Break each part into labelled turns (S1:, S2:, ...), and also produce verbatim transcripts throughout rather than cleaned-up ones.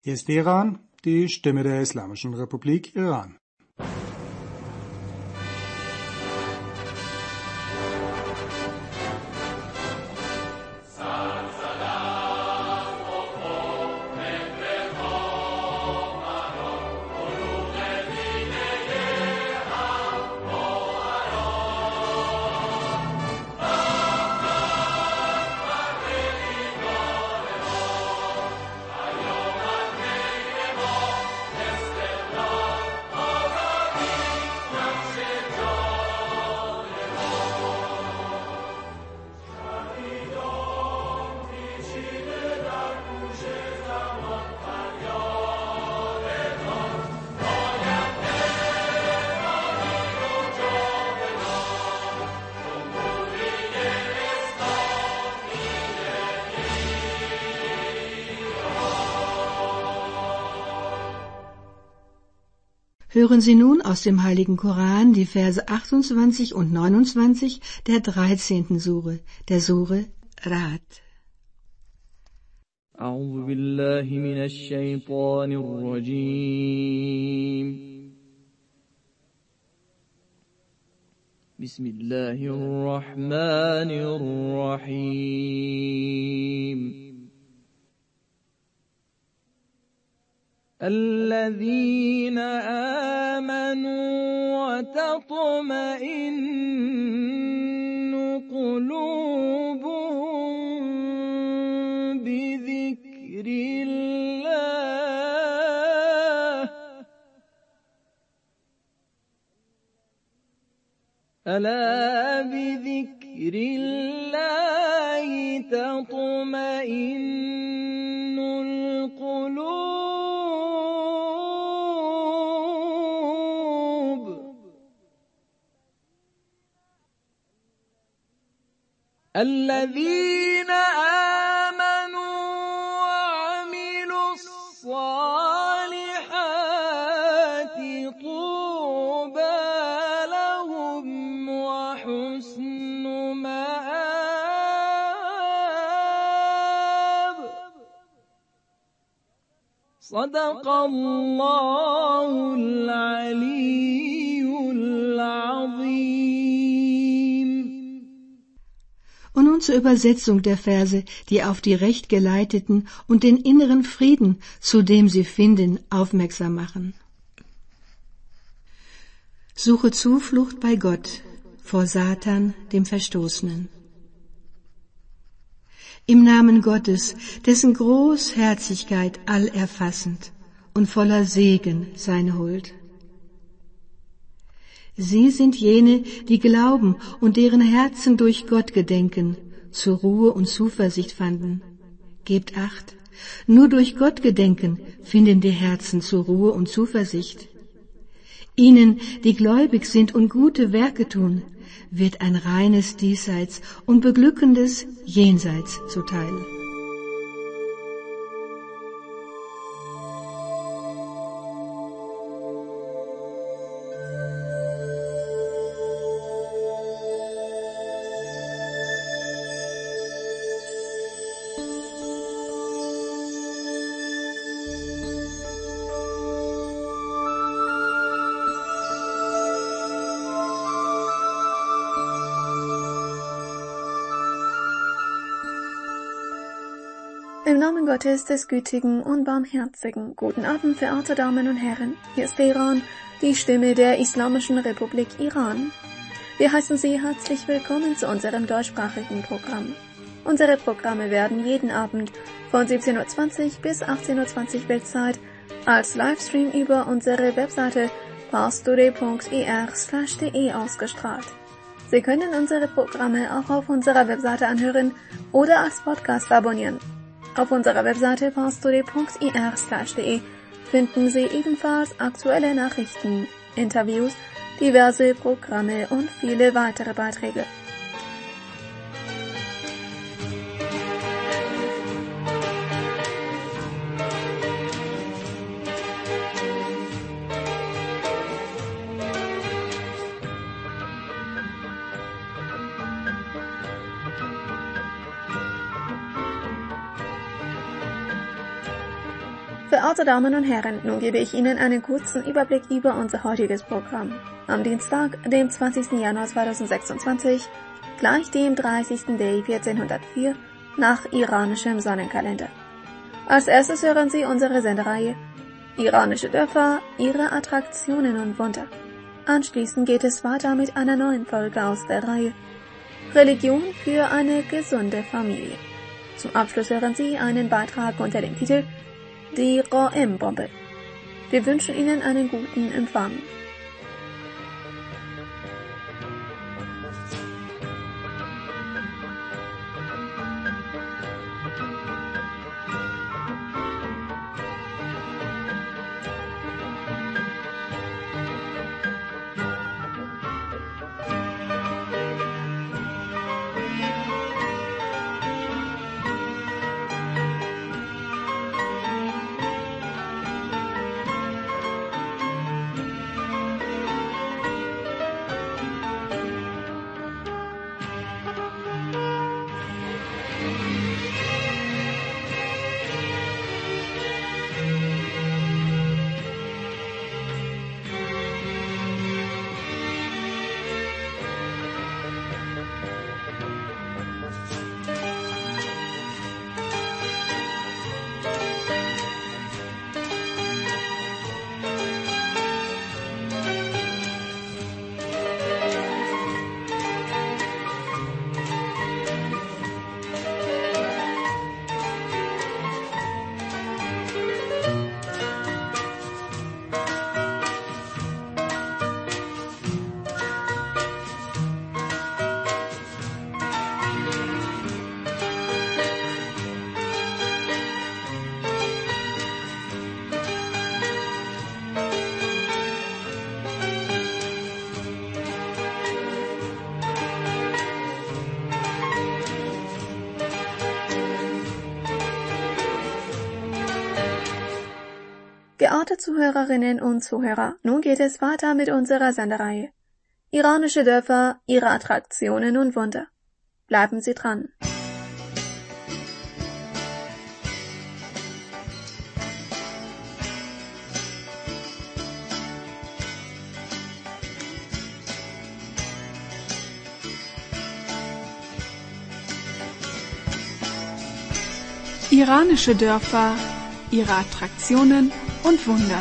S1: Hier ist Iran, die Stimme der Islamischen Republik Iran.
S2: Hören Sie nun aus dem Heiligen Koran die Verse achtundzwanzig und neunundzwanzig der dreizehnten Sure, der Sure Ra'd.
S3: أعوذ بالله من الشيطان الرجيم بسم الله الرحمن الرحيم الذين آمنوا وتطمئن قلوبهم بذكر الله ألا بذكر الله تطمئن القلوب الذين آمنوا وعملوا الصالحات طوبى لهم وحسن مآب صدق الله العلي العظيم.
S2: Und nun zur Übersetzung der Verse, die auf die Rechtgeleiteten und den inneren Frieden, zu dem sie finden, aufmerksam machen. Suche Zuflucht bei Gott vor Satan, dem Verstoßenen. Im Namen Gottes, dessen Großherzigkeit allerfassend und voller Segen seine Huld. Sie sind jene, die glauben und deren Herzen durch Gott gedenken, zur Ruhe und Zuversicht fanden. Gebt acht, nur durch Gott gedenken finden die Herzen zur Ruhe und Zuversicht. Ihnen, die gläubig sind und gute Werke tun, wird ein reines Diesseits und beglückendes Jenseits zuteil.
S4: Im Namen Gottes, des Gütigen und Barmherzigen. Guten Abend, verehrte Damen und Herren. Hier ist Iran, die Stimme der Islamischen Republik Iran. Wir heißen Sie herzlich willkommen zu unserem deutschsprachigen Programm. Unsere Programme werden jeden Abend von siebzehn Uhr zwanzig bis achtzehn Uhr zwanzig Weltzeit als Livestream über unsere Webseite parstoday punkt ir slash de ausgestrahlt. Sie können unsere Programme auch auf unserer Webseite anhören oder als Podcast abonnieren. Auf unserer Webseite parstoday punkt ir slash de finden Sie ebenfalls aktuelle Nachrichten, Interviews, diverse Programme und viele weitere Beiträge. Verehrte Damen und Herren, nun gebe ich Ihnen einen kurzen Überblick über unser heutiges Programm. Am Dienstag, dem zwanzigsten Januar zweitausendsechsundzwanzig, gleich dem dreißigsten Day vierzehnhundertvier, nach iranischem Sonnenkalender. Als erstes hören Sie unsere Sendereihe Iranische Dörfer, ihre Attraktionen und Wunder. Anschließend geht es weiter mit einer neuen Folge aus der Reihe Religion für eine gesunde Familie. Zum Abschluss hören Sie einen Beitrag unter dem Titel Die Qa'em-Bombe. Wir wünschen Ihnen einen guten Empfang. Geehrte Zuhörerinnen und Zuhörer, nun geht es weiter mit unserer Sendereihe Iranische Dörfer, ihre Attraktionen und Wunder. Bleiben Sie dran.
S5: Iranische Dörfer, ihre Attraktionen und Wunder.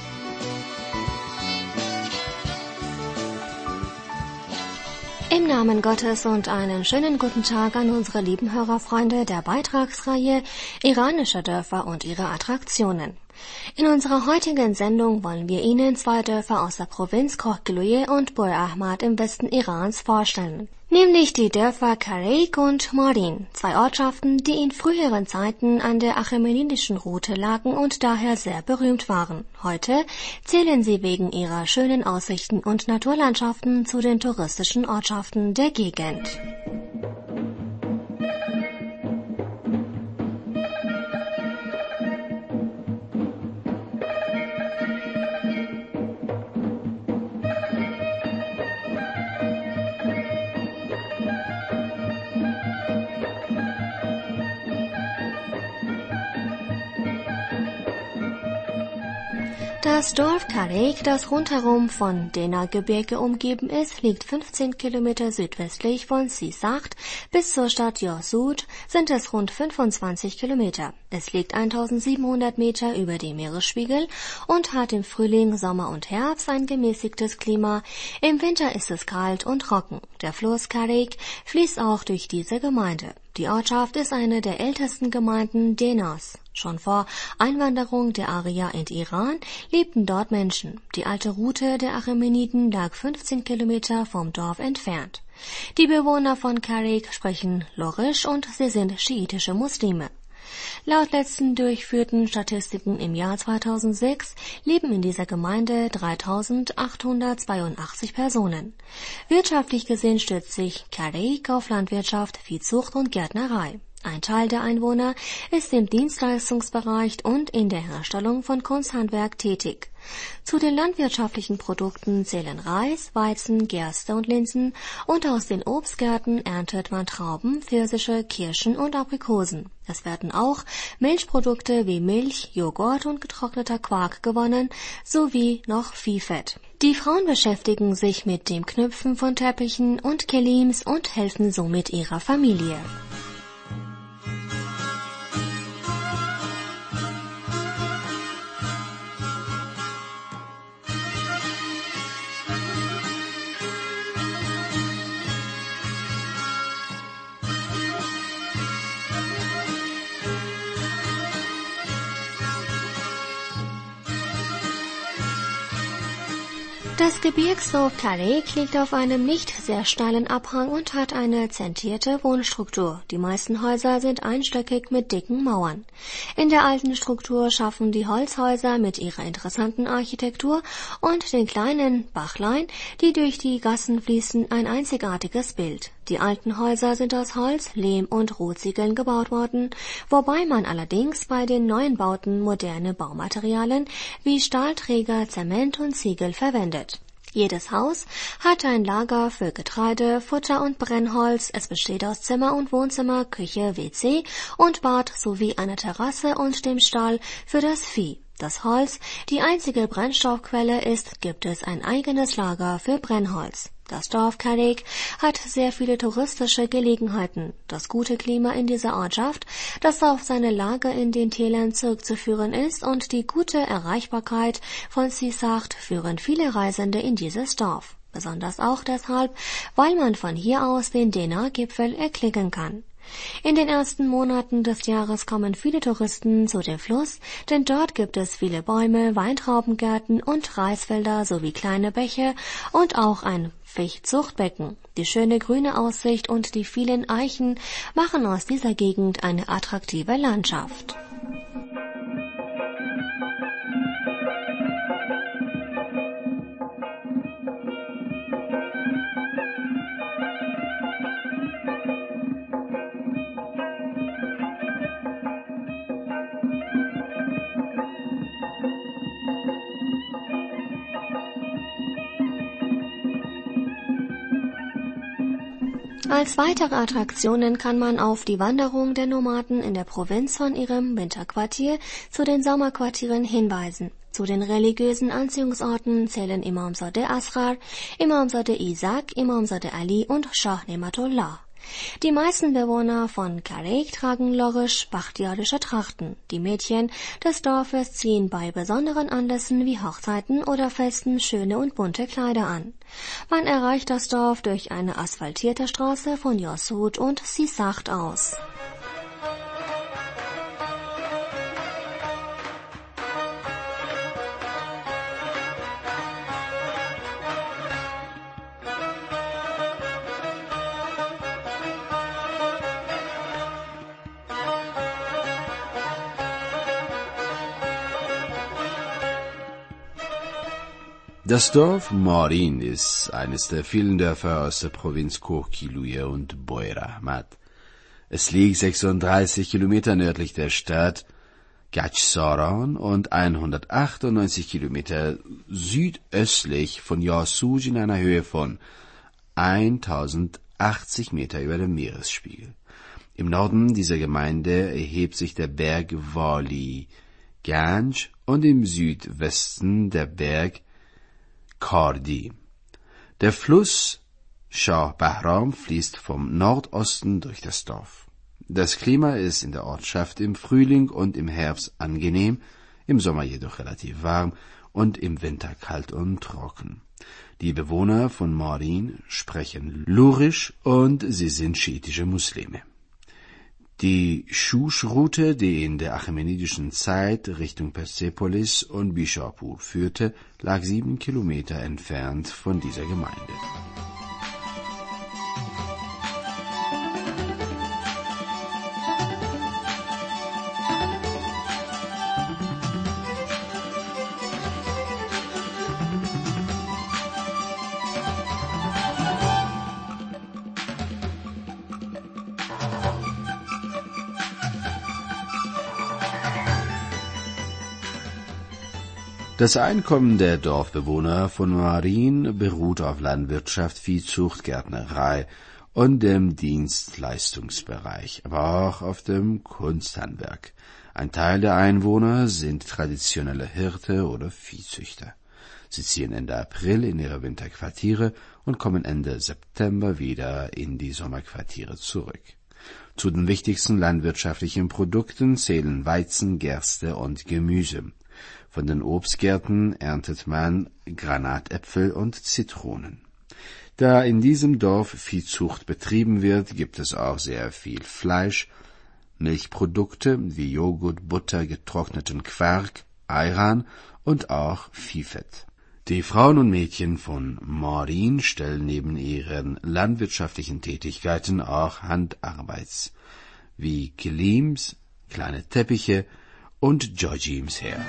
S6: Im Namen Gottes und einen schönen guten Tag an unsere lieben Hörerfreunde der Beitragsreihe Iranische Dörfer und ihre Attraktionen. In unserer heutigen Sendung wollen wir Ihnen zwei Dörfer aus der Provinz Khokhgiluyeh und Bur Ahmad im Westen Irans vorstellen. Nämlich die Dörfer Kareik und Morin, zwei Ortschaften, die in früheren Zeiten an der achämenidischen Route lagen und daher sehr berühmt waren. Heute zählen sie wegen ihrer schönen Aussichten und Naturlandschaften zu den touristischen Ortschaften der Gegend. Das Dorf Kareik, das rundherum von Dena-Gebirge umgeben ist, liegt fünfzehn Kilometer südwestlich von Sisacht. Bis zur Stadt Yorsud sind es rund fünfundzwanzig Kilometer. Es liegt eintausendsiebenhundert Meter über dem Meeresspiegel und hat im Frühling, Sommer und Herbst ein gemäßigtes Klima. Im Winter ist es kalt und trocken. Der Fluss Kareik fließt auch durch diese Gemeinde. Die Ortschaft ist eine der ältesten Gemeinden Denas. Schon vor Einwanderung der Arier in Iran lebten dort Menschen. Die alte Route der Achämeniden lag fünfzehn Kilometer vom Dorf entfernt. Die Bewohner von Kareik sprechen Lorisch und sie sind schiitische Muslime. Laut letzten durchführten Statistiken im Jahr zweitausendsechs leben in dieser Gemeinde dreitausendachthundertzweiundachtzig Personen. Wirtschaftlich gesehen stützt sich Kareik auf Landwirtschaft, Viehzucht und Gärtnerei. Ein Teil der Einwohner ist im Dienstleistungsbereich und in der Herstellung von Kunsthandwerk tätig. Zu den landwirtschaftlichen Produkten zählen Reis, Weizen, Gerste und Linsen und aus den Obstgärten erntet man Trauben, Pfirsiche, Kirschen und Aprikosen. Es werden auch Milchprodukte wie Milch, Joghurt und getrockneter Quark gewonnen, sowie noch Viehfett. Die Frauen beschäftigen sich mit dem Knüpfen von Teppichen und Kelims und helfen somit ihrer Familie. Das Gebirgsdorf Carrick liegt auf einem nicht sehr steilen Abhang und hat eine zentrierte Wohnstruktur. Die meisten Häuser sind einstöckig mit dicken Mauern. In der alten Struktur schaffen die Holzhäuser mit ihrer interessanten Architektur und den kleinen Bachlein, die durch die Gassen fließen, ein einzigartiges Bild. Die alten Häuser sind aus Holz, Lehm und Rotziegeln gebaut worden, wobei man allerdings bei den neuen Bauten moderne Baumaterialien wie Stahlträger, Zement und Ziegel verwendet. Jedes Haus hat ein Lager für Getreide, Futter und Brennholz. Es besteht aus Zimmer und Wohnzimmer, Küche, W C und Bad sowie einer Terrasse und dem Stall für das Vieh. Das Holz, die einzige Brennstoffquelle ist, gibt es ein eigenes Lager für Brennholz. Das Dorf Carrick hat sehr viele touristische Gelegenheiten. Das gute Klima in dieser Ortschaft, das auf seine Lage in den Tälern zurückzuführen ist, und die gute Erreichbarkeit von Sisacht führen viele Reisende in dieses Dorf. Besonders auch deshalb, weil man von hier aus den Dena-Gipfel erklicken kann. In den ersten Monaten des Jahres kommen viele Touristen zu dem Fluss, denn dort gibt es viele Bäume, Weintraubengärten und Reisfelder sowie kleine Bäche und auch ein Fichtzuchtbecken. Die schöne grüne Aussicht und die vielen Eichen machen aus dieser Gegend eine attraktive Landschaft. Als weitere Attraktionen kann man auf die Wanderung der Nomaden in der Provinz von ihrem Winterquartier zu den Sommerquartieren hinweisen. Zu den religiösen Anziehungsorten zählen Imamzadeh Asghar, Imamzadeh Isaac, Imamzadeh Ali und Shah Nematullah. Die meisten Bewohner von Carrick tragen lorisch-bachtiarische Trachten. Die Mädchen des Dorfes ziehen bei besonderen Anlässen wie Hochzeiten oder Festen schöne und bunte Kleider an. Man erreicht das Dorf durch eine asphaltierte Straße von Yossud und Sisacht aus.
S7: Das Dorf Morin ist eines der vielen Dörfer aus der Provinz Koh-Kiluye und Boer Ahmad. Es liegt sechsunddreißig Kilometer nördlich der Stadt Gachsaran und hundertachtundneunzig Kilometer südöstlich von Yossud in einer Höhe von tausendachtzig Meter über dem Meeresspiegel. Im Norden dieser Gemeinde erhebt sich der Berg Wali Ganj und im Südwesten der Berg Kardi. Der Fluss Shah Bahram fließt vom Nordosten durch das Dorf. Das Klima ist in der Ortschaft im Frühling und im Herbst angenehm, im Sommer jedoch relativ warm und im Winter kalt und trocken. Die Bewohner von Morin sprechen Lurisch und sie sind schiitische Muslime. Die Schusch-Route, die in der achämenidischen Zeit Richtung Persepolis und Bishapur führte, lag sieben Kilometer entfernt von dieser Gemeinde. Das Einkommen der Dorfbewohner von Marin beruht auf Landwirtschaft, Viehzucht, Gärtnerei und dem Dienstleistungsbereich, aber auch auf dem Kunsthandwerk. Ein Teil der Einwohner sind traditionelle Hirte oder Viehzüchter. Sie ziehen Ende April in ihre Winterquartiere und kommen Ende September wieder in die Sommerquartiere zurück. Zu den wichtigsten landwirtschaftlichen Produkten zählen Weizen, Gerste und Gemüse. Von den Obstgärten erntet man Granatäpfel und Zitronen. Da in diesem Dorf Viehzucht betrieben wird, gibt es auch sehr viel Fleisch, Milchprodukte wie Joghurt, Butter, getrockneten Quark, Ayran und auch Viehfett. Die Frauen und Mädchen von Marin stellen neben ihren landwirtschaftlichen Tätigkeiten auch Handarbeits wie Kilims, kleine Teppiche und Jojims her.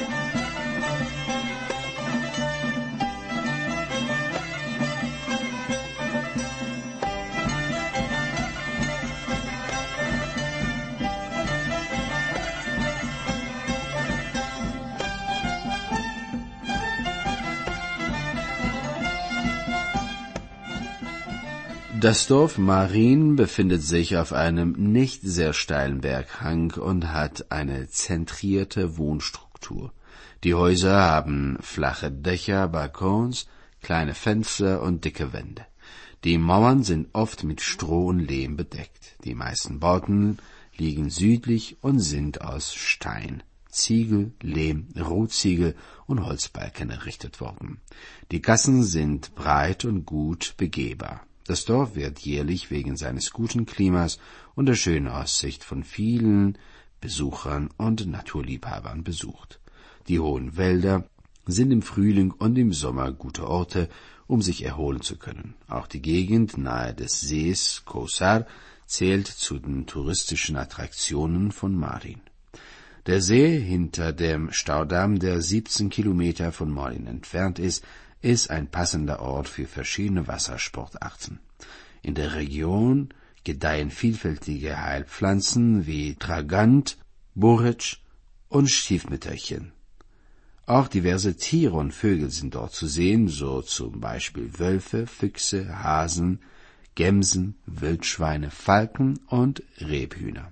S7: Das Dorf Marin befindet sich auf einem nicht sehr steilen Berghang und hat eine zentrierte Wohnstruktur. Die Häuser haben flache Dächer, Balkons, kleine Fenster und dicke Wände. Die Mauern sind oft mit Stroh und Lehm bedeckt. Die meisten Bauten liegen südlich und sind aus Stein, Ziegel, Lehm, Rohziegel und Holzbalken errichtet worden. Die Gassen sind breit und gut begehbar. Das Dorf wird jährlich wegen seines guten Klimas und der schönen Aussicht von vielen Besuchern und Naturliebhabern besucht. Die hohen Wälder sind im Frühling und im Sommer gute Orte, um sich erholen zu können. Auch die Gegend nahe des Sees Kosar zählt zu den touristischen Attraktionen von Marin. Der See hinter dem Staudamm, der siebzehn Kilometer von Marin entfernt ist, ist ein passender Ort für verschiedene Wassersportarten. In der Region gedeihen vielfältige Heilpflanzen wie Tragant, Borretsch und Stiefmütterchen. Auch diverse Tiere und Vögel sind dort zu sehen, so zum Beispiel Wölfe, Füchse, Hasen, Gämsen, Wildschweine, Falken und Rebhühner.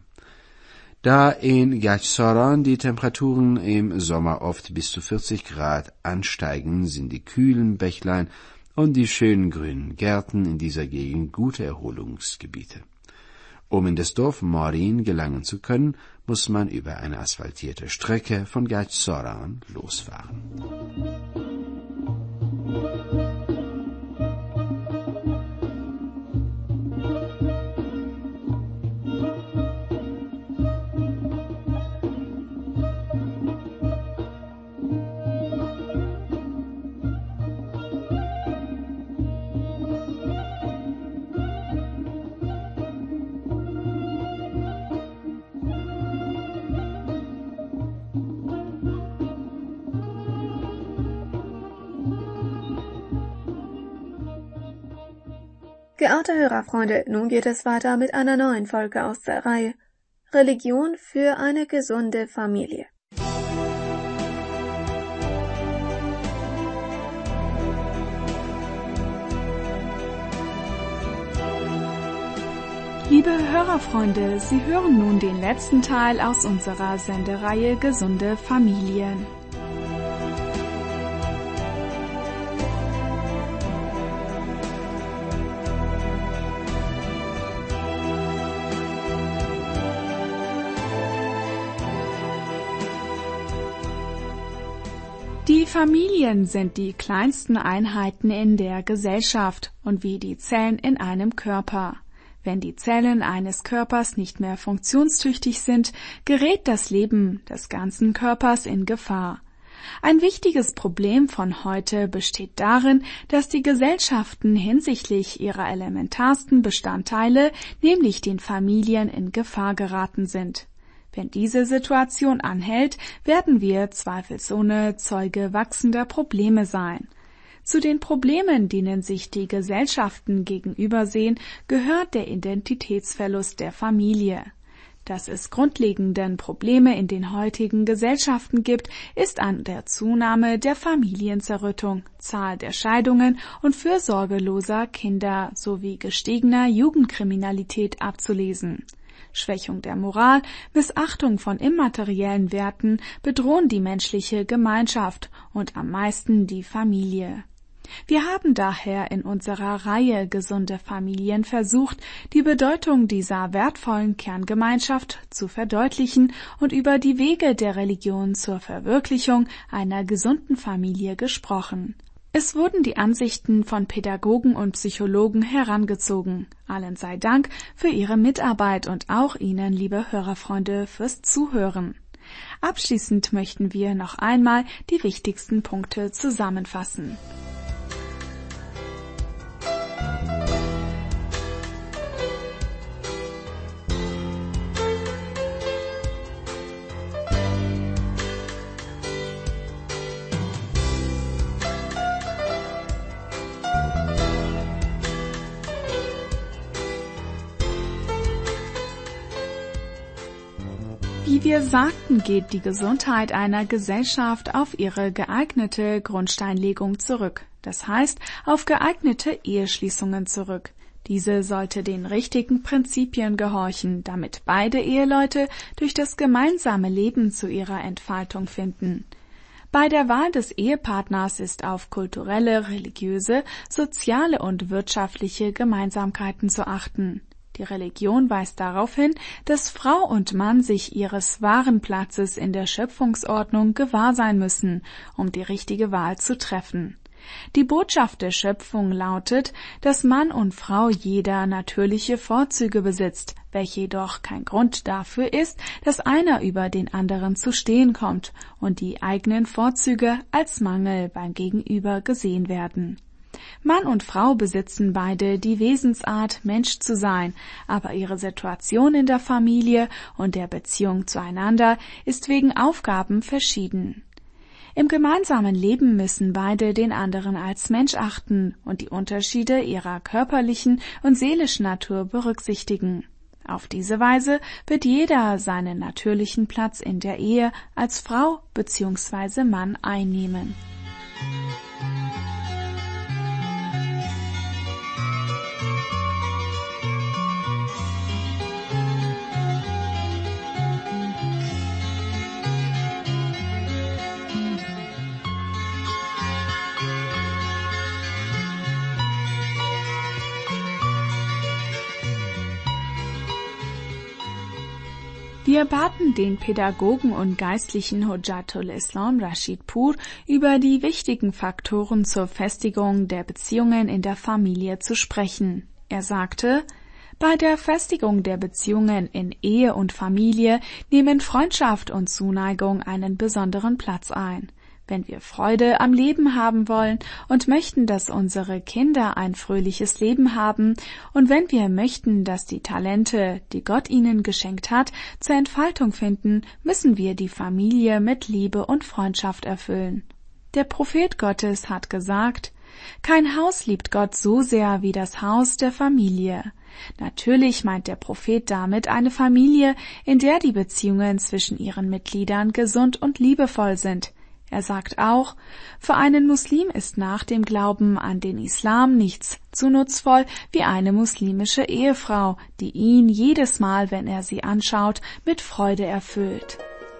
S7: Da in Gajsoran die Temperaturen im Sommer oft bis zu vierzig Grad ansteigen, sind die kühlen Bächlein und die schönen grünen Gärten in dieser Gegend gute Erholungsgebiete. Um in das Dorf Marin gelangen zu können, muss man über eine asphaltierte Strecke von Gajsoran losfahren.
S4: Geehrte Hörerfreunde, nun geht es weiter mit einer neuen Folge aus der Reihe Religion für eine gesunde Familie.
S5: Liebe Hörerfreunde, Sie hören nun den letzten Teil aus unserer Sendereihe Gesunde Familien. Die Familien sind die kleinsten Einheiten in der Gesellschaft und wie die Zellen in einem Körper. Wenn die Zellen eines Körpers nicht mehr funktionstüchtig sind, gerät das Leben des ganzen Körpers in Gefahr. Ein wichtiges Problem von heute besteht darin, dass die Gesellschaften hinsichtlich ihrer elementarsten Bestandteile, nämlich den Familien, in Gefahr geraten sind. Wenn diese Situation anhält, werden wir zweifelsohne Zeuge wachsender Probleme sein. Zu den Problemen, denen sich die Gesellschaften gegenübersehen, gehört der Identitätsverlust der Familie. Dass es grundlegenden Probleme in den heutigen Gesellschaften gibt, ist an der Zunahme der Familienzerrüttung, Zahl der Scheidungen und fürsorgeloser Kinder sowie gestiegener Jugendkriminalität abzulesen. Schwächung der Moral, Missachtung von immateriellen Werten bedrohen die menschliche Gemeinschaft und am meisten die Familie. Wir haben daher in unserer Reihe Gesunde Familien versucht, die Bedeutung dieser wertvollen Kerngemeinschaft zu verdeutlichen und über die Wege der Religion zur Verwirklichung einer gesunden Familie gesprochen. Es wurden die Ansichten von Pädagogen und Psychologen herangezogen. Allen sei Dank für Ihre Mitarbeit und auch Ihnen, liebe Hörerfreunde, fürs Zuhören. Abschließend möchten wir noch einmal die wichtigsten Punkte zusammenfassen. Wie wir sagten, geht die Gesundheit einer Gesellschaft auf ihre geeignete Grundsteinlegung zurück. Das heißt, auf geeignete Eheschließungen zurück. Diese sollte den richtigen Prinzipien gehorchen, damit beide Eheleute durch das gemeinsame Leben zu ihrer Entfaltung finden. Bei der Wahl des Ehepartners ist auf kulturelle, religiöse, soziale und wirtschaftliche Gemeinsamkeiten zu achten. Die Religion weist darauf hin, dass Frau und Mann sich ihres wahren Platzes in der Schöpfungsordnung gewahr sein müssen, um die richtige Wahl zu treffen. Die Botschaft der Schöpfung lautet, dass Mann und Frau jeder natürliche Vorzüge besitzt, welche jedoch kein Grund dafür ist, dass einer über den anderen zu stehen kommt und die eigenen Vorzüge als Mangel beim Gegenüber gesehen werden. Mann und Frau besitzen beide die Wesensart, Mensch zu sein, aber ihre Situation in der Familie und der Beziehung zueinander ist wegen Aufgaben verschieden. Im gemeinsamen Leben müssen beide den anderen als Mensch achten und die Unterschiede ihrer körperlichen und seelischen Natur berücksichtigen. Auf diese Weise wird jeder seinen natürlichen Platz in der Ehe als Frau bzw. Mann einnehmen. Wir baten den Pädagogen und geistlichen Hujjatul Islam Rashid Pur über die wichtigen Faktoren zur Festigung der Beziehungen in der Familie zu sprechen. Er sagte: Bei der Festigung der Beziehungen in Ehe und Familie nehmen Freundschaft und Zuneigung einen besonderen Platz ein. Wenn wir Freude am Leben haben wollen und möchten, dass unsere Kinder ein fröhliches Leben haben, und wenn wir möchten, dass die Talente, die Gott ihnen geschenkt hat, zur Entfaltung finden, müssen wir die Familie mit Liebe und Freundschaft erfüllen. Der Prophet Gottes hat gesagt: Kein Haus liebt Gott so sehr wie das Haus der Familie. Natürlich meint der Prophet damit eine Familie, in der die Beziehungen zwischen ihren Mitgliedern gesund und liebevoll sind. Er sagt auch, für einen Muslim ist nach dem Glauben an den Islam nichts so nutzvoll wie eine muslimische Ehefrau, die ihn jedes Mal, wenn er sie anschaut, mit Freude erfüllt.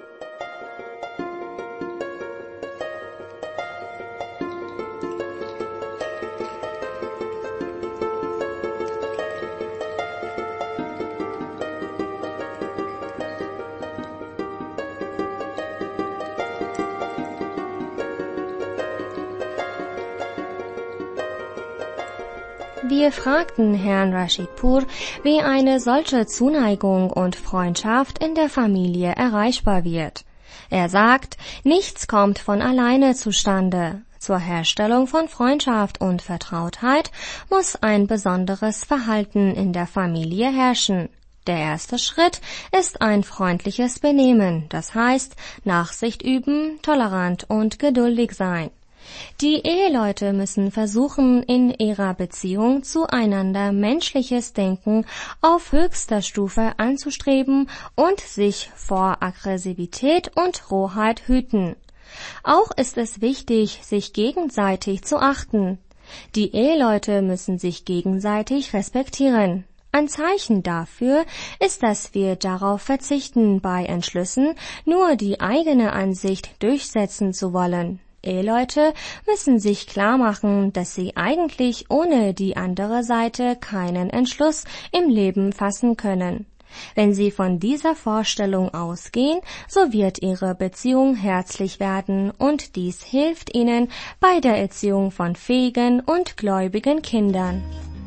S6: Wir fragten Herrn Rashid Pur, wie eine solche Zuneigung und Freundschaft in der Familie erreichbar wird. Er sagt, nichts kommt von alleine zustande. Zur Herstellung von Freundschaft und Vertrautheit muss ein besonderes Verhalten in der Familie herrschen. Der erste Schritt ist ein freundliches Benehmen, das heißt Nachsicht üben, tolerant und geduldig sein. Die Eheleute müssen versuchen, in ihrer Beziehung zueinander menschliches Denken auf höchster Stufe anzustreben und sich vor Aggressivität und Rohheit hüten. Auch ist es wichtig, sich gegenseitig zu achten. Die Eheleute müssen sich gegenseitig respektieren. Ein Zeichen dafür ist, dass wir darauf verzichten, bei Entschlüssen nur die eigene Ansicht durchsetzen zu wollen. Eheleute müssen sich klar machen, dass sie eigentlich ohne die andere Seite keinen Entschluss im Leben fassen können. Wenn sie von dieser Vorstellung ausgehen, so wird ihre Beziehung herzlich werden und dies hilft ihnen bei der Erziehung von fähigen und gläubigen Kindern.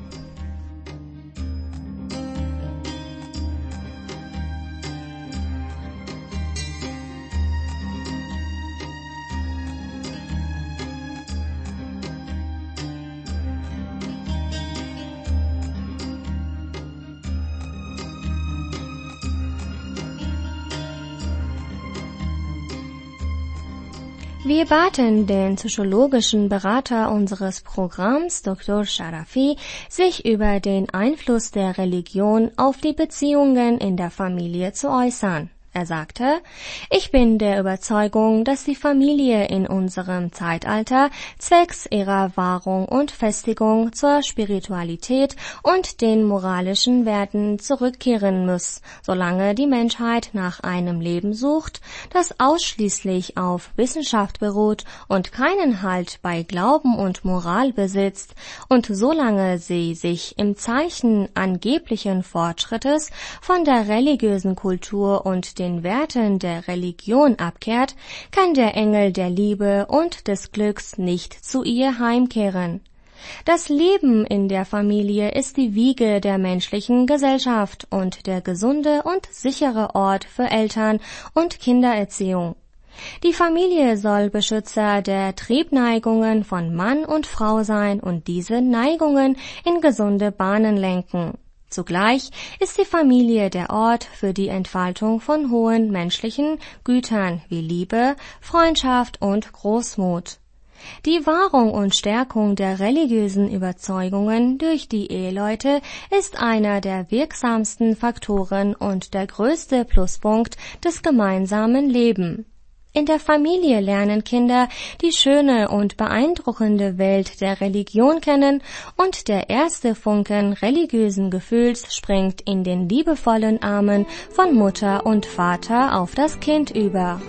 S6: Wir baten den psychologischen Berater unseres Programms, Doktor Sharafi, sich über den Einfluss der Religion auf die Beziehungen in der Familie zu äußern. Er sagte, ich bin der Überzeugung, dass die Familie in unserem Zeitalter zwecks ihrer Wahrung und Festigung zur Spiritualität und den moralischen Werten zurückkehren muss, solange die Menschheit nach einem Leben sucht, das ausschließlich auf Wissenschaft beruht und keinen Halt bei Glauben und Moral besitzt, und solange sie sich im Zeichen angeblichen Fortschrittes von der religiösen Kultur und den Werten der Religion abkehrt, kann der Engel der Liebe und des Glücks nicht zu ihr heimkehren. Das Leben in der Familie ist die Wiege der menschlichen Gesellschaft und der gesunde und sichere Ort für Eltern- und Kindererziehung. Die Familie soll Beschützer der Triebneigungen von Mann und Frau sein und diese Neigungen in gesunde Bahnen lenken. Zugleich ist die Familie der Ort für die Entfaltung von hohen menschlichen Gütern wie Liebe, Freundschaft und Großmut. Die Wahrung und Stärkung der religiösen Überzeugungen durch die Eheleute ist einer der wirksamsten Faktoren und der größte Pluspunkt des gemeinsamen Lebens. In der Familie lernen Kinder die schöne und beeindruckende Welt der Religion kennen und der erste Funken religiösen Gefühls springt in den liebevollen Armen von Mutter und Vater auf das Kind über.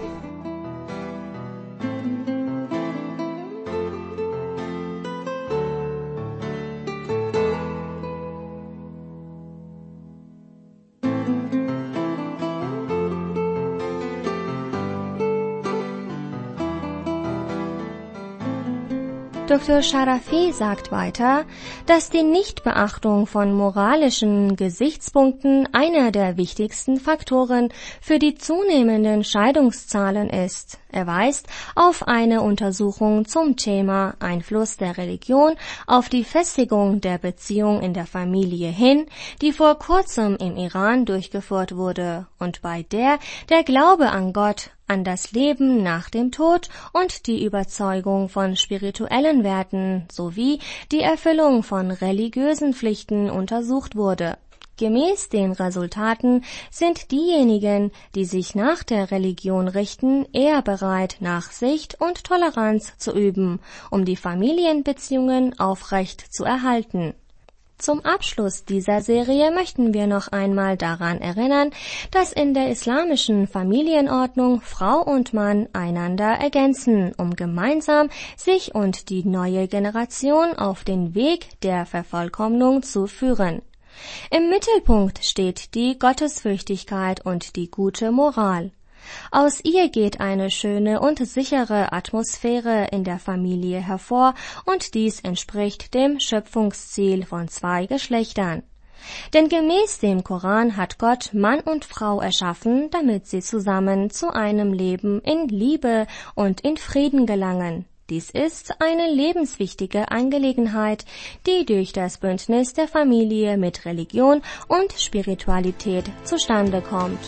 S6: Doktor Sharafi sagt weiter, dass die Nichtbeachtung von moralischen Gesichtspunkten einer der wichtigsten Faktoren für die zunehmenden Scheidungszahlen ist. Er weist auf eine Untersuchung zum Thema Einfluss der Religion auf die Festigung der Beziehung in der Familie hin, die vor kurzem im Iran durchgeführt wurde und bei der der Glaube an Gott, an das Leben nach dem Tod und die Überzeugung von spirituellen Werten sowie die Erfüllung von religiösen Pflichten untersucht wurde. Gemäß den Resultaten sind diejenigen, die sich nach der Religion richten, eher bereit, Nachsicht und Toleranz zu üben, um die Familienbeziehungen aufrecht zu erhalten. Zum Abschluss dieser Serie möchten wir noch einmal daran erinnern, dass in der islamischen Familienordnung Frau und Mann einander ergänzen, um gemeinsam sich und die neue Generation auf den Weg der Vervollkommnung zu führen. Im Mittelpunkt steht die Gottesfürchtigkeit und die gute Moral. Aus ihr geht eine schöne und sichere Atmosphäre in der Familie hervor und dies entspricht dem Schöpfungsziel von zwei Geschlechtern. Denn gemäß dem Koran hat Gott Mann und Frau erschaffen, damit sie zusammen zu einem Leben in Liebe und in Frieden gelangen. Dies ist eine lebenswichtige Angelegenheit, die durch das Bündnis der Familie mit Religion und Spiritualität zustande kommt.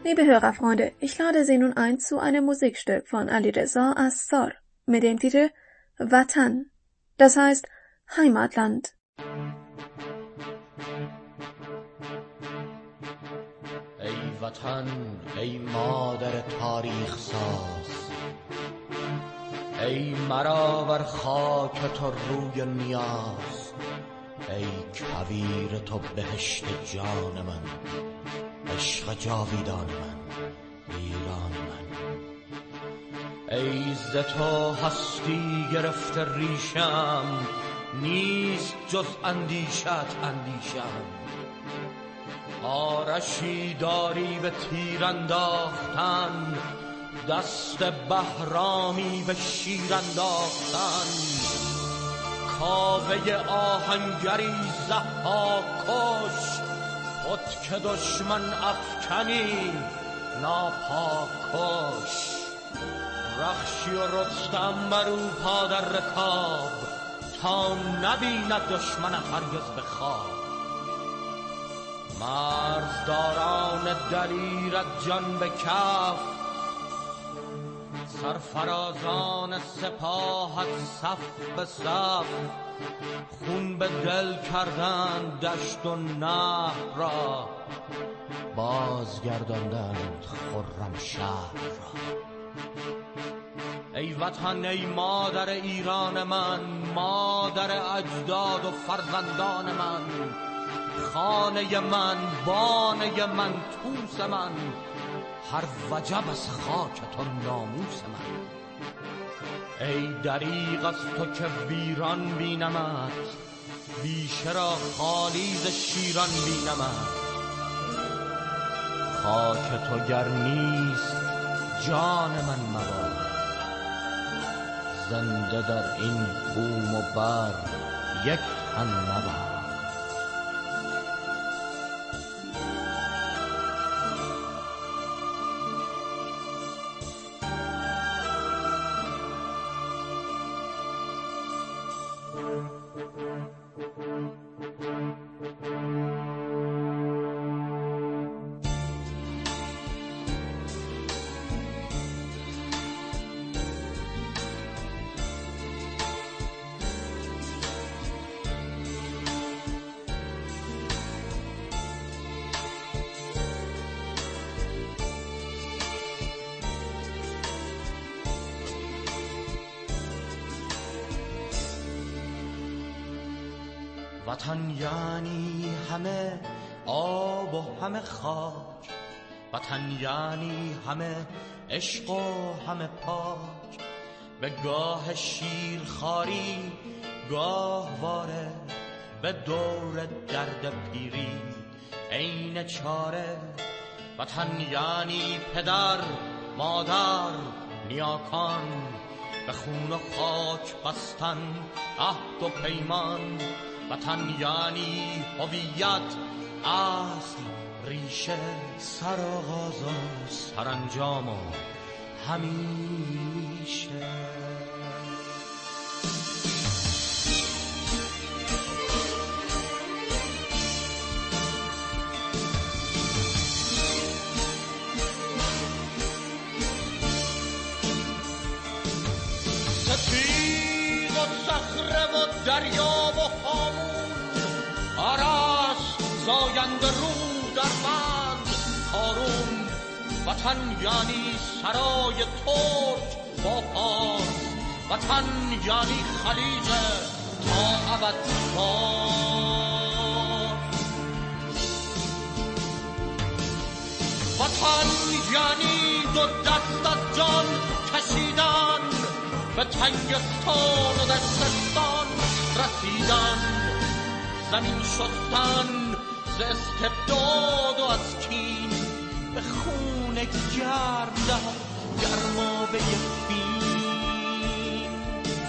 S4: Liebe Hörerfreunde, ich lade Sie nun ein zu einem Musikstück von Ali Reza As-Sar mit dem Titel Vatan, das heißt Heimatland.
S8: ای وطن، ای مادر تاریخ ساز، ای مرا بر خاک تو روی نیاز، ای کویر تو بهشت جان من، عشق جاویدان من، ایران من. ای ز تو هستی گرفته ریشم، نیست جز اندیشت اندیشم. آرشی داری به تیر انداختن، دست بهرامی به شیر انداختن. کاوه آهنگری ضحاک کش، خود که دشمن افکنی ناپاک کش. رخشی و رستم برو پا در رکاب، تا نبیند دشمنت هرگز به خواب. مرزداران دلیرت جان به کف، سرفرازان سپاهت صف به صف. خون به دل کردند دشت و نهر را، بازگرداندند خرم شهر را. ای وطن، ای مادر ایران من، مادر اجداد و فرزندان من، خانه من، بانه من، توس من، هر وجب از خاک تو ناموس من. ای دریغ از تو که ویران بینمت، بیشه را خالی ز شیران بینمت. خاک تو گر نیست جان من مباد، زنده در این بوم و بر یک تن نباد. وطن یعنی همه آب و همه خاک، وطن یعنی همه عشق و همه پاک. به گاه شیرخواری گاهواره، به دور درد پیری عین چاره. وطن یعنی پدر، مادر، نیاکان، به خون و خاک بستن عهد و پیمان. وطن یعنی هویت، اصل، ریشه، سرآغاز و سرانجام و همیشه. سپید و صخره و دریا و هامون، آرست زاینده رو در بند کارون. وطن یعنی سرای ترک با پاس، وطن یعنی خلیج تا ابد بار. وطن یعنی دو دست از جان کشیدن، به تنگستان و دستستان رسیدن. زمین شستن ز استبداد و از کین، به خون گرد گرمابه فین.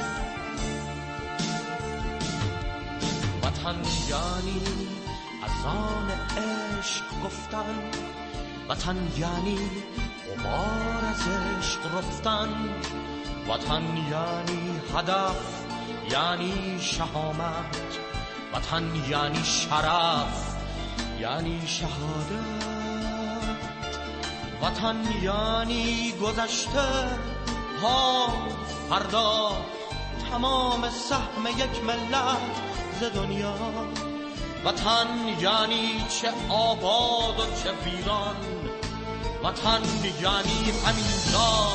S8: وطن یعنی از آن عشق گفتن، وطن یعنی غبار از عشق رفتن. وطن یعنی هدف، یعنی شهامت، وطن یعنی شرف، یعنی شهادت. وطن یعنی گذشته ها فردا تمام سهم یک ملت ز دنیا وطن یعنی چه آباد و چه ویران وطن یعنی همینجا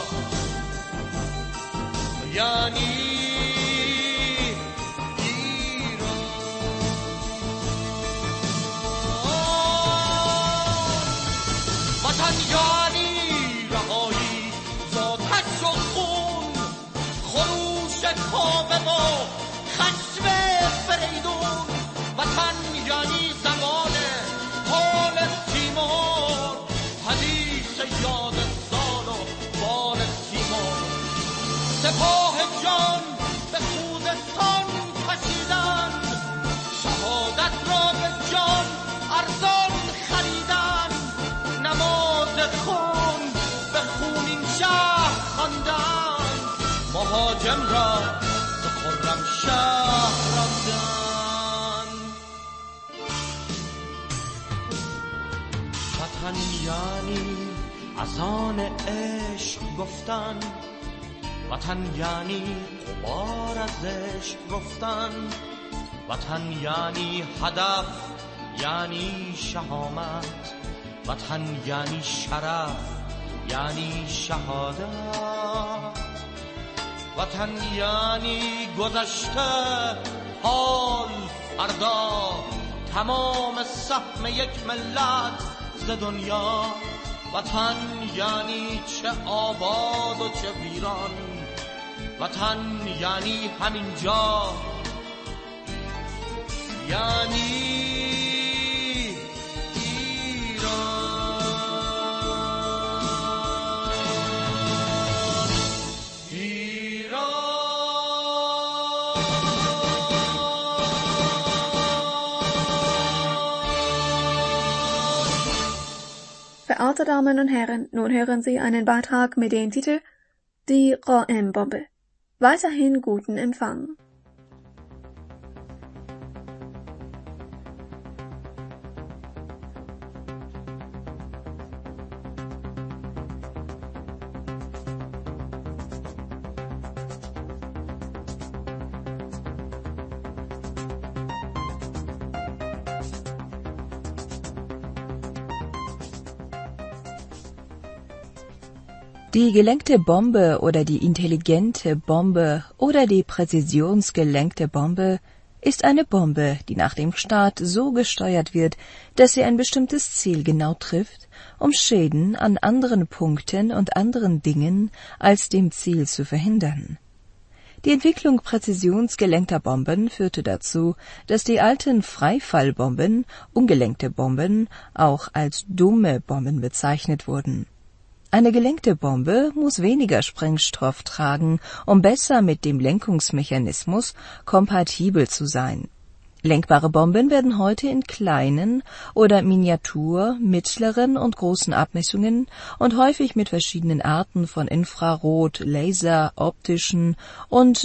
S8: یعنی وطن یعنی رهایی ذاتش و خون خروش کاوه و خشم فریدون وطن یعنی زمان حال تیمور حدیث یاد سال و بال تیمور سپاه جان به خوزستان کشیدن شهادت را به جان ارزان خریدن نماز خون به خون این شهر خواندن مهاجم را به خرم شهر راندن وطن یعنی از آن عشق گفتن وطن یعنی غبار از عشق رفتن وطن یعنی هدف یعنی شهامت وطن یعنی شرف یعنی شهادت وطن یعنی گذشته حال فردا تمام سهم یک ملت ز دنیا وطن یعنی چه آباد و چه ویران وطن یعنی همینجا یعنی
S4: Verehrte Damen und Herren, nun hören Sie einen Beitrag mit dem Titel Die Q M-Bombe. Weiterhin guten Empfang.
S9: Die gelenkte Bombe oder die intelligente Bombe oder die präzisionsgelenkte Bombe ist eine Bombe, die nach dem Start so gesteuert wird, dass sie ein bestimmtes Ziel genau trifft, um Schäden an anderen Punkten und anderen Dingen als dem Ziel zu verhindern. Die Entwicklung präzisionsgelenkter Bomben führte dazu, dass die alten Freifallbomben, ungelenkte Bomben, auch als dumme Bomben bezeichnet wurden. Eine gelenkte Bombe muss weniger Sprengstoff tragen, um besser mit dem Lenkungsmechanismus kompatibel zu sein. Lenkbare Bomben werden heute in kleinen oder Miniatur-, mittleren und großen Abmessungen und häufig mit verschiedenen Arten von Infrarot-, Laser-, optischen und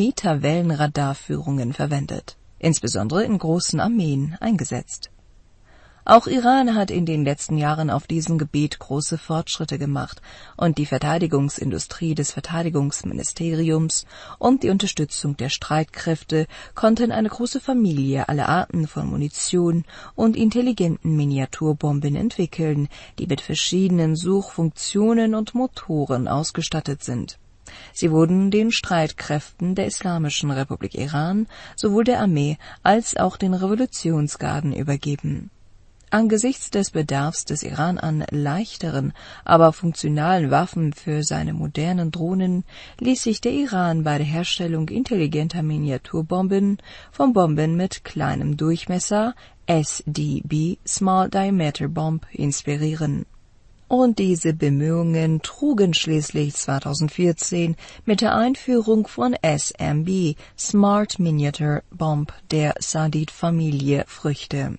S9: Millimeterwellenradarführungen verwendet, insbesondere in großen Armeen eingesetzt. Auch Iran hat in den letzten Jahren auf diesem Gebiet große Fortschritte gemacht und die Verteidigungsindustrie des Verteidigungsministeriums und die Unterstützung der Streitkräfte konnten eine große Familie aller Arten von Munition und intelligenten Miniaturbomben entwickeln, die mit verschiedenen Suchfunktionen und Motoren ausgestattet sind. Sie wurden den Streitkräften der Islamischen Republik Iran, sowohl der Armee als auch den Revolutionsgarden übergeben. Angesichts des Bedarfs des Iran an leichteren, aber funktionalen Waffen für seine modernen Drohnen ließ sich der Iran bei der Herstellung intelligenter Miniaturbomben von Bomben mit kleinem Durchmesser, S D B, Small Diameter Bomb, inspirieren. Und diese Bemühungen trugen schließlich zweitausendvierzehn mit der Einführung von S M B, Smart Miniature Bomb, der Sadid-Familie Früchte.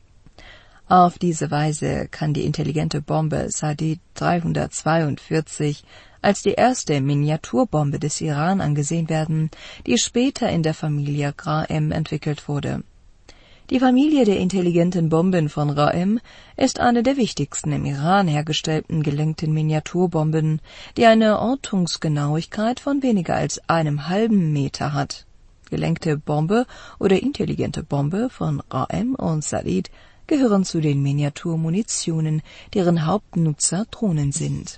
S9: Auf diese Weise kann die intelligente Bombe Sadid dreihundertzweiundvierzig als die erste Miniaturbombe des Iran angesehen werden, die später in der Familie Q M entwickelt wurde. Die Familie der intelligenten Bomben von R A M ist eine der wichtigsten im Iran hergestellten gelenkten Miniaturbomben, die eine Ortungsgenauigkeit von weniger als einem halben Meter hat. Gelenkte Bombe oder intelligente Bombe von R A M und Sadid gehören zu den Miniaturmunitionen, deren Hauptnutzer Drohnen sind.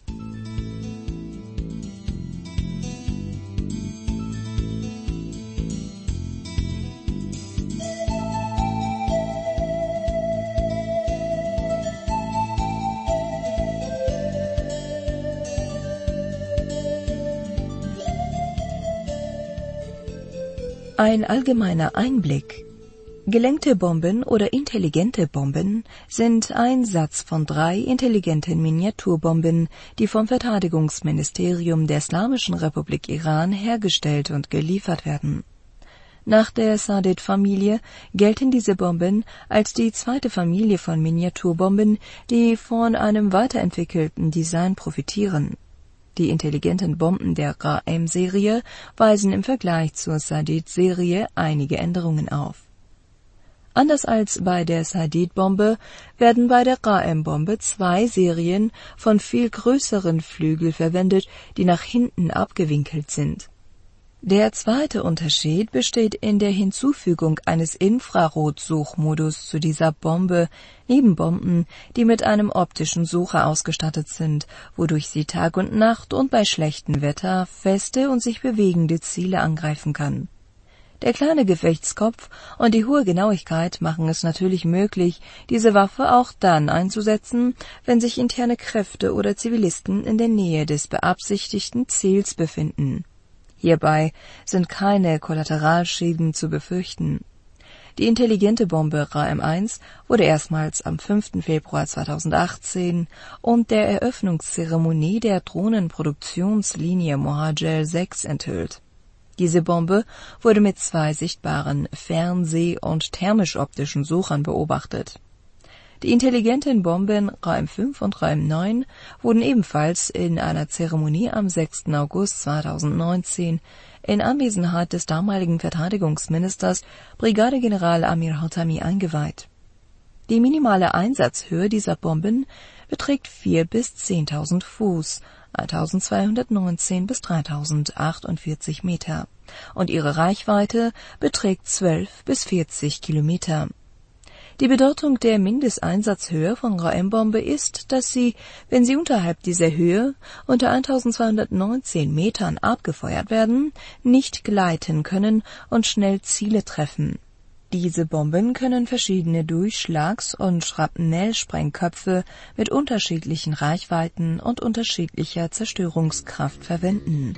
S9: Ein allgemeiner Einblick. Gelenkte Bomben oder intelligente Bomben sind ein Satz von drei intelligenten Miniaturbomben, die vom Verteidigungsministerium der Islamischen Republik Iran hergestellt und geliefert werden. Nach der Sadid-Familie gelten diese Bomben als die zweite Familie von Miniaturbomben, die von einem weiterentwickelten Design profitieren. Die intelligenten Bomben der R A M-Serie weisen im Vergleich zur Sadid-Serie einige Änderungen auf. Anders als bei der Sadid-Bombe werden bei der R A M-Bombe zwei Serien von viel größeren Flügeln verwendet, die nach hinten abgewinkelt sind. Der zweite Unterschied besteht in der Hinzufügung eines Infrarotsuchmodus zu dieser Bombe, neben Bomben, die mit einem optischen Sucher ausgestattet sind, wodurch sie Tag und Nacht und bei schlechtem Wetter feste und sich bewegende Ziele angreifen kann. Der kleine Gefechtskopf und die hohe Genauigkeit machen es natürlich möglich, diese Waffe auch dann einzusetzen, wenn sich interne Kräfte oder Zivilisten in der Nähe des beabsichtigten Ziels befinden. Hierbei sind keine Kollateralschäden zu befürchten. Die intelligente Bombe R A M eins wurde erstmals am fünften Februar zweitausendachtzehn und der Eröffnungszeremonie der Drohnenproduktionslinie Mohajer sechs enthüllt. Diese Bombe wurde mit zwei sichtbaren Fernseh- und thermisch-optischen Suchern beobachtet. Die intelligenten Bomben R A M fünf und R A M neun wurden ebenfalls in einer Zeremonie am sechsten August zweitausendneunzehn in Anwesenheit des damaligen Verteidigungsministers Brigadegeneral Amir Hatami eingeweiht. Die minimale Einsatzhöhe dieser Bomben beträgt vier bis zehntausend Fuß, eintausendzweihundertneunzehn bis dreitausendachundvierzig Meter, und ihre Reichweite beträgt zwölf bis vierzig Kilometer. Die Bedeutung der Mindesteinsatzhöhe von R A M-Bombe ist, dass sie, wenn sie unterhalb dieser Höhe, unter eintausendzweihundertneunzehn Metern abgefeuert werden, nicht gleiten können und schnell Ziele treffen. Diese Bomben können verschiedene Durchschlags- und Schrapnellsprengköpfe mit unterschiedlichen Reichweiten und unterschiedlicher Zerstörungskraft verwenden.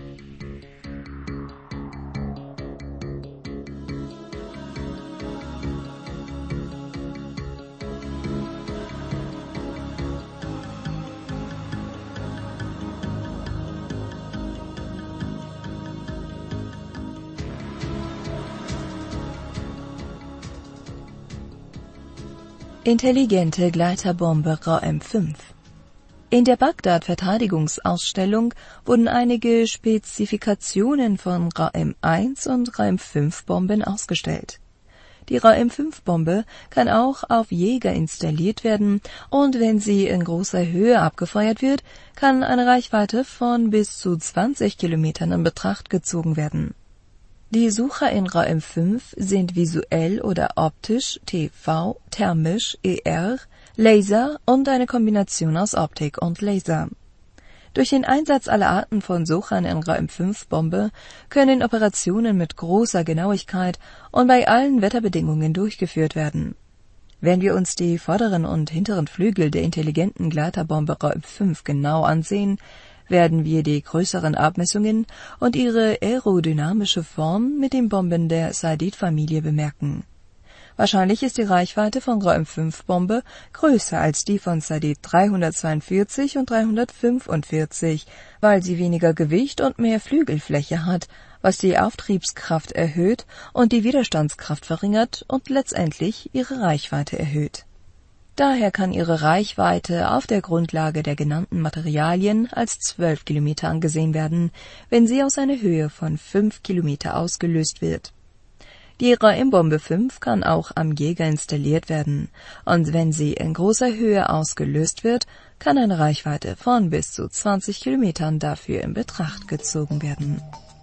S9: Intelligente Gleiterbombe R A M fünf. In der Bagdad-Verteidigungsausstellung wurden einige Spezifikationen von R A M eins und R A M fünf Bomben ausgestellt. Die R A M fünf Bombe kann auch auf Jäger installiert werden und wenn sie in großer Höhe abgefeuert wird, kann eine Reichweite von bis zu zwanzig Kilometern in Betracht gezogen werden. Die Sucher in R A M fünf sind visuell oder optisch, T V, thermisch, E R, Laser und eine Kombination aus Optik und Laser. Durch den Einsatz aller Arten von Suchern in R A M fünf Bombe können Operationen mit großer Genauigkeit und bei allen Wetterbedingungen durchgeführt werden. Wenn wir uns die vorderen und hinteren Flügel der intelligenten Gleiterbombe R A M fünf genau ansehen, werden wir die größeren Abmessungen und ihre aerodynamische Form mit den Bomben der Sadid-Familie bemerken. Wahrscheinlich ist die Reichweite von R A M fünf Bombe größer als die von Sadid dreihundertzweiundvierzig und dreihundertfünfundvierzig, weil sie weniger Gewicht und mehr Flügelfläche hat, was die Auftriebskraft erhöht und die Widerstandskraft verringert und letztendlich ihre Reichweite erhöht. Daher kann ihre Reichweite auf der Grundlage der genannten Materialien als zwölf Kilometer angesehen werden, wenn sie aus einer Höhe von fünf Kilometer ausgelöst wird. Die R A M-Bombe fünf kann auch am Jäger installiert werden, und wenn sie in großer Höhe ausgelöst wird, kann eine Reichweite von bis zu zwanzig Kilometern dafür in Betracht gezogen werden.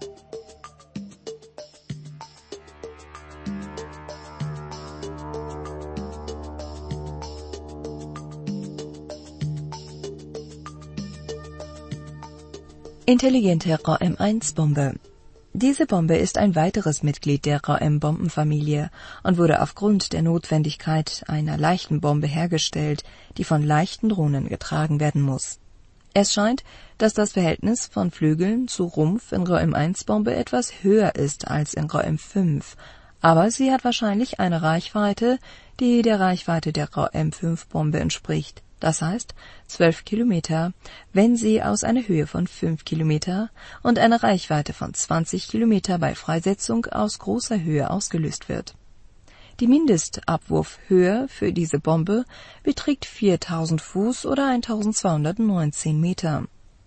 S9: Intelligente R A M eins Bombe. Diese Bombe ist ein weiteres Mitglied der R A M-Bombenfamilie und wurde aufgrund der Notwendigkeit einer leichten Bombe hergestellt, die von leichten Drohnen getragen werden muss. Es scheint, dass das Verhältnis von Flügeln zu Rumpf in R A M eins Bombe etwas höher ist als in R A M fünf, aber sie hat wahrscheinlich eine Reichweite, die der Reichweite der R A M fünf Bombe entspricht. Das heißt zwölf Kilometer, wenn sie aus einer Höhe von fünf Kilometer und einer Reichweite von zwanzig Kilometer bei Freisetzung aus großer Höhe ausgelöst wird. Die Mindestabwurfhöhe für diese Bombe beträgt viertausend Fuß oder eintausendzweihundertneunzehn Meter.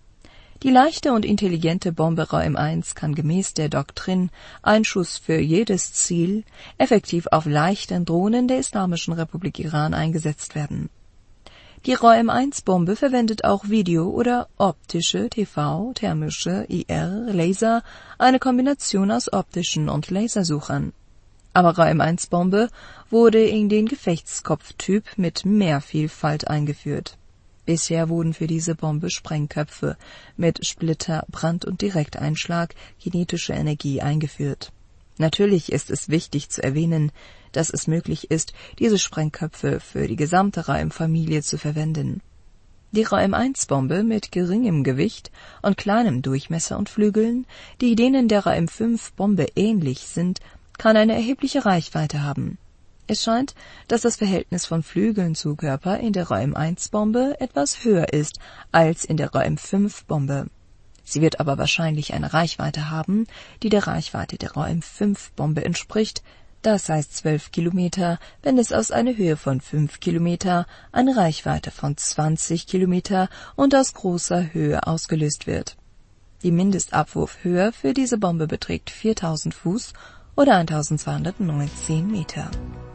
S9: Die leichte und intelligente Bombe R A M eins kann gemäß der Doktrin ein Schuss für jedes Ziel effektiv auf leichten Drohnen der Islamischen Republik Iran eingesetzt werden. Die R A M eins Bombe verwendet auch Video- oder optische, T V, thermische, I R, Laser, eine Kombination aus optischen und Lasersuchern. Aber R A M eins Bombe wurde in den Gefechtskopftyp mit mehr Vielfalt eingeführt. Bisher wurden für diese Bombe Sprengköpfe mit Splitter, Brand- und Direkteinschlag, kinetische Energie eingeführt. Natürlich ist es wichtig zu erwähnen, dass es möglich ist, diese Sprengköpfe für die gesamte R A M-Familie zu verwenden. Die R A M eins Bombe mit geringem Gewicht und kleinem Durchmesser und Flügeln, die denen der R A M fünf Bombe ähnlich sind, kann eine erhebliche Reichweite haben. Es scheint, dass das Verhältnis von Flügeln zu Körper in der R A M eins Bombe etwas höher ist als in der R A M fünf Bombe. Sie wird aber wahrscheinlich eine Reichweite haben, die der Reichweite der R A M fünf Bombe entspricht, das heißt zwölf Kilometer, wenn es aus einer Höhe von fünf Kilometer, eine Reichweite von zwanzig Kilometer und aus großer Höhe ausgelöst wird. Die Mindestabwurfhöhe für diese Bombe beträgt viertausend Fuß oder eintausendzweihundertneunzehn Meter.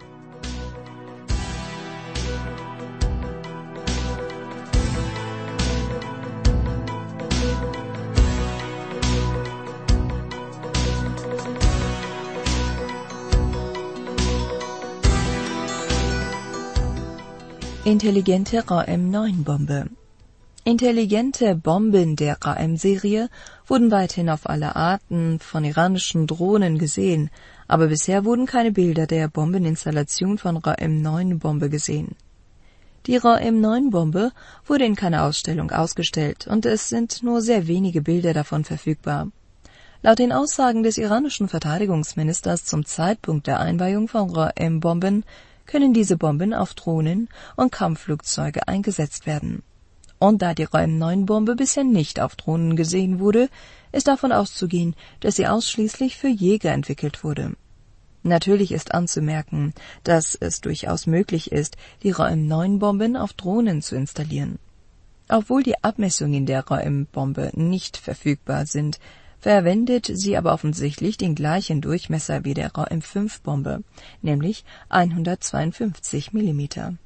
S9: Intelligente R A M neun Bombe. Intelligente Bomben der R A M-Serie wurden weithin auf alle Arten von iranischen Drohnen gesehen, aber bisher wurden keine Bilder der Bombeninstallation von R A M neun Bombe gesehen. Die R A M neun Bombe wurde in keiner Ausstellung ausgestellt und es sind nur sehr wenige Bilder davon verfügbar. Laut den Aussagen des iranischen Verteidigungsministers zum Zeitpunkt der Einweihung von R A M-Bomben können diese Bomben auf Drohnen und Kampfflugzeuge eingesetzt werden. Und da die R A M neun Bombe bisher nicht auf Drohnen gesehen wurde, ist davon auszugehen, dass sie ausschließlich für Jäger entwickelt wurde. Natürlich ist anzumerken, dass es durchaus möglich ist, die R A M neun Bomben auf Drohnen zu installieren. Obwohl die Abmessungen der R A M-Bombe nicht verfügbar sind, verwendet sie aber offensichtlich den gleichen Durchmesser wie der R A M fünf Bombe, nämlich hundertzweiundfünfzig Millimeter.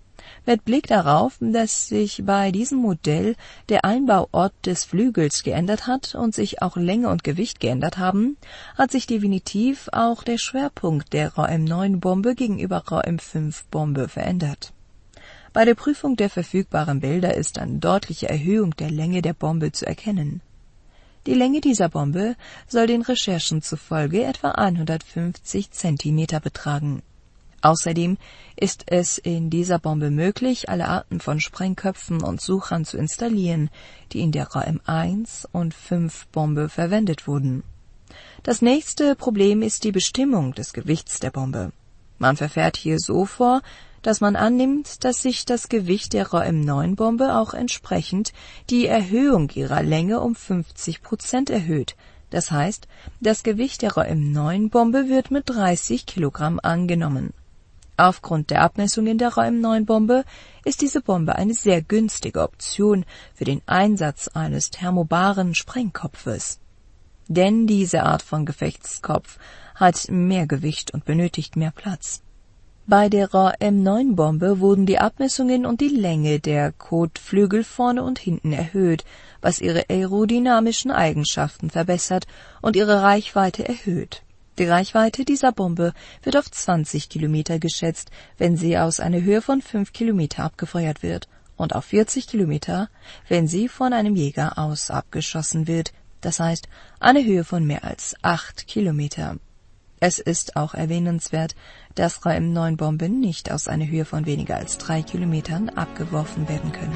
S9: Mit Blick darauf, dass sich bei diesem Modell der Einbauort des Flügels geändert hat und sich auch Länge und Gewicht geändert haben, hat sich definitiv auch der Schwerpunkt der R A M neun Bombe gegenüber R A M fünf Bombe verändert. Bei der Prüfung der verfügbaren Bilder ist eine deutliche Erhöhung der Länge der Bombe zu erkennen. Die Länge dieser Bombe soll den Recherchen zufolge etwa hundertfünfzig Zentimeter betragen. Außerdem ist es in dieser Bombe möglich, alle Arten von Sprengköpfen und Suchern zu installieren, die in der R A M eins und fünf Bombe verwendet wurden. Das nächste Problem ist die Bestimmung des Gewichts der Bombe. Man verfährt hier so vor, dass man annimmt, dass sich das Gewicht der R A M neun Bombe auch entsprechend die Erhöhung ihrer Länge um fünfzig Prozent erhöht. Das heißt, das Gewicht der R A M neun Bombe wird mit dreißig Kilogramm angenommen. Aufgrund der Abmessungen der R A M neun Bombe ist diese Bombe eine sehr günstige Option für den Einsatz eines thermobaren Sprengkopfes. Denn diese Art von Gefechtskopf hat mehr Gewicht und benötigt mehr Platz. Bei der Ra M neun Bombe wurden die Abmessungen und die Länge der Kotflügel vorne und hinten erhöht, was ihre aerodynamischen Eigenschaften verbessert und ihre Reichweite erhöht. Die Reichweite dieser Bombe wird auf zwanzig Kilometer geschätzt, wenn sie aus einer Höhe von fünf Kilometer abgefeuert wird, und auf vierzig Kilometer, wenn sie von einem Jäger aus abgeschossen wird, das heißt eine Höhe von mehr als acht Kilometer. Es ist auch erwähnenswert, dass Ra M neun Bomben nicht aus einer Höhe von weniger als drei Kilometern abgeworfen werden können.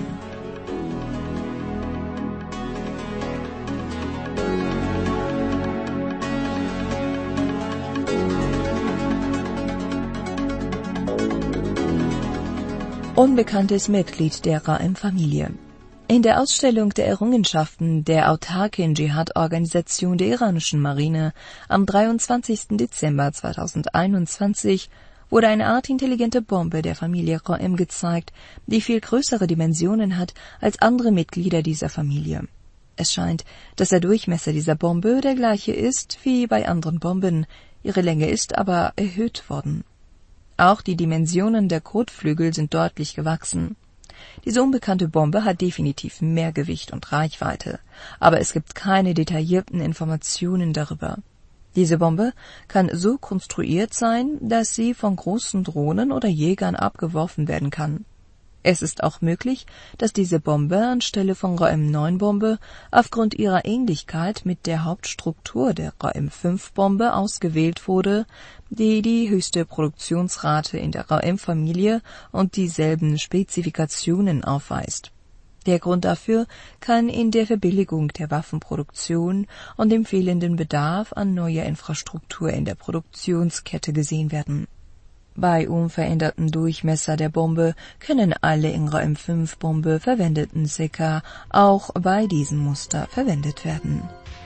S9: Unbekanntes Mitglied der Ra M-Familie. In der Ausstellung der Errungenschaften der autarken Dschihad-Organisation der iranischen Marine am dreiundzwanzigsten Dezember zweitausendeinundzwanzig wurde eine Art intelligente Bombe der Familie Ra M gezeigt, die viel größere Dimensionen hat als andere Mitglieder dieser Familie. Es scheint, dass der Durchmesser dieser Bombe der gleiche ist wie bei anderen Bomben, ihre Länge ist aber erhöht worden. Auch die Dimensionen der Kotflügel sind deutlich gewachsen. Diese unbekannte Bombe hat definitiv mehr Gewicht und Reichweite, aber es gibt keine detaillierten Informationen darüber. Diese Bombe kann so konstruiert sein, dass sie von großen Drohnen oder Jägern abgeworfen werden kann. Es ist auch möglich, dass diese Bombe anstelle von Ra M neun Bombe aufgrund ihrer Ähnlichkeit mit der Hauptstruktur der Ra M fünf Bombe ausgewählt wurde, die die höchste Produktionsrate in der Ra M-Familie und dieselben Spezifikationen aufweist. Der Grund dafür kann in der Verbilligung der Waffenproduktion und dem fehlenden Bedarf an neuer Infrastruktur in der Produktionskette gesehen werden. Bei unverändertem Durchmesser der Bombe können alle in Ra M fünf Bombe verwendeten Sekar auch bei diesem Muster verwendet werden.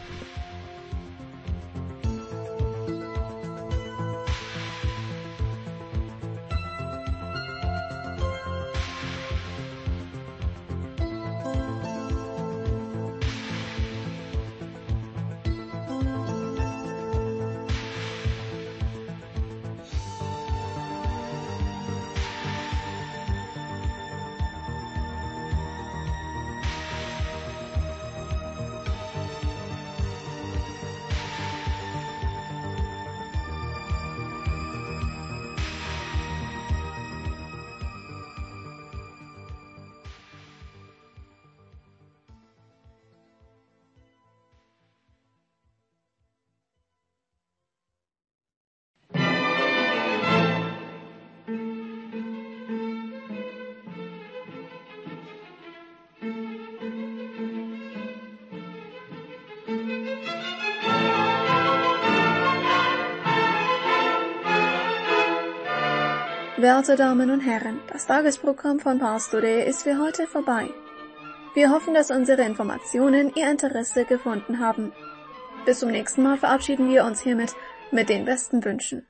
S4: Werte Damen und Herren, das Tagesprogramm von Pars Today ist für heute vorbei. Wir hoffen, dass unsere Informationen Ihr Interesse gefunden haben. Bis zum nächsten Mal verabschieden wir uns hiermit mit den besten Wünschen.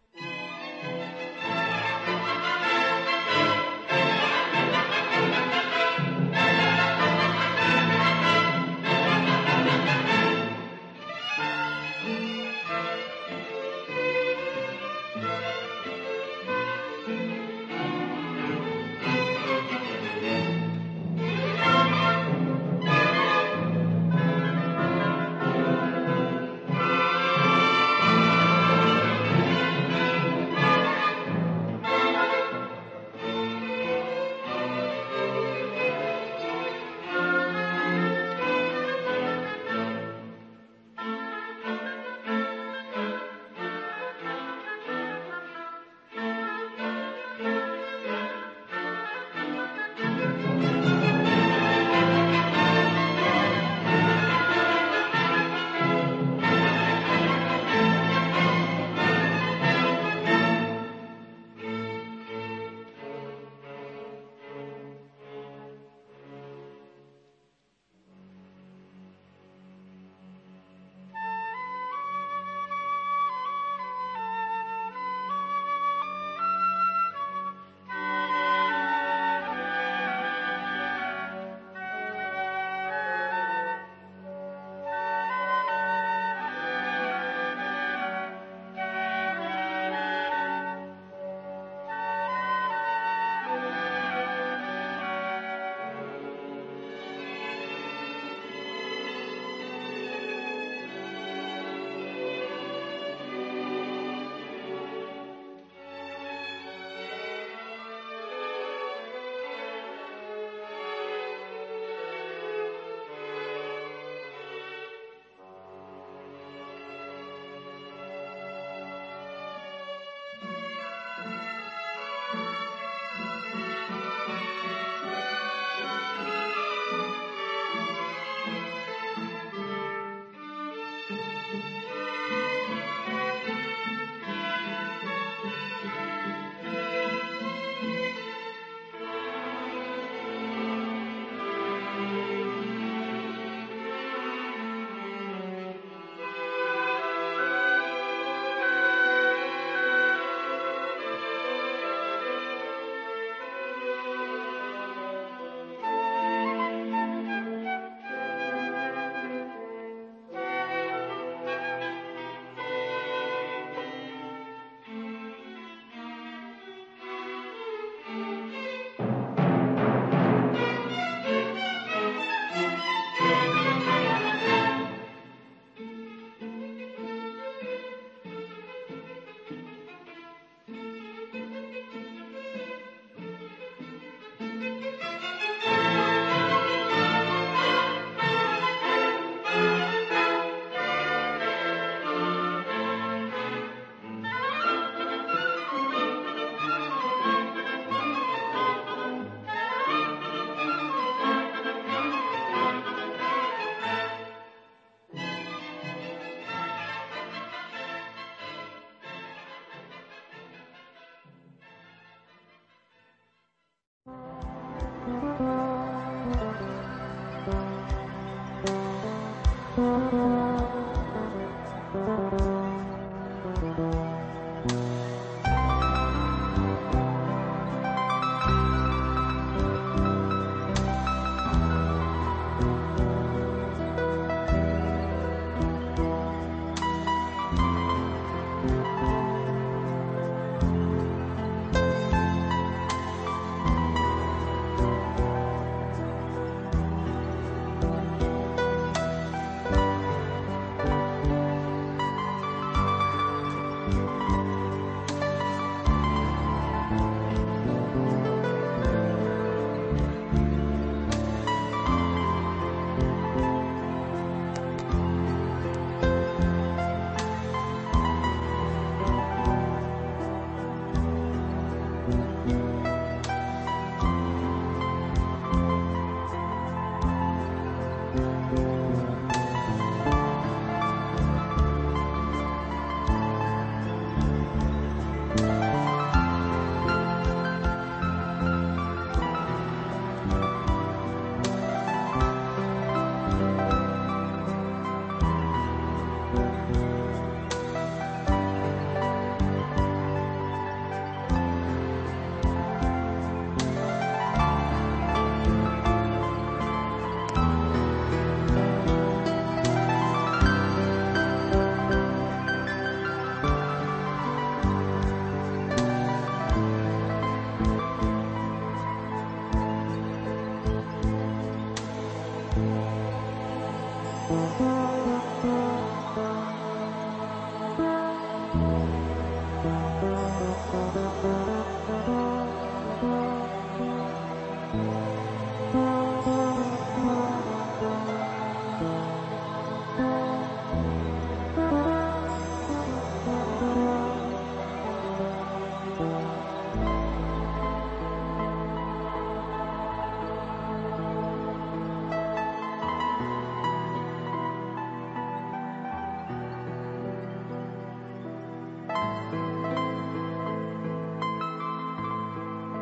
S3: Musik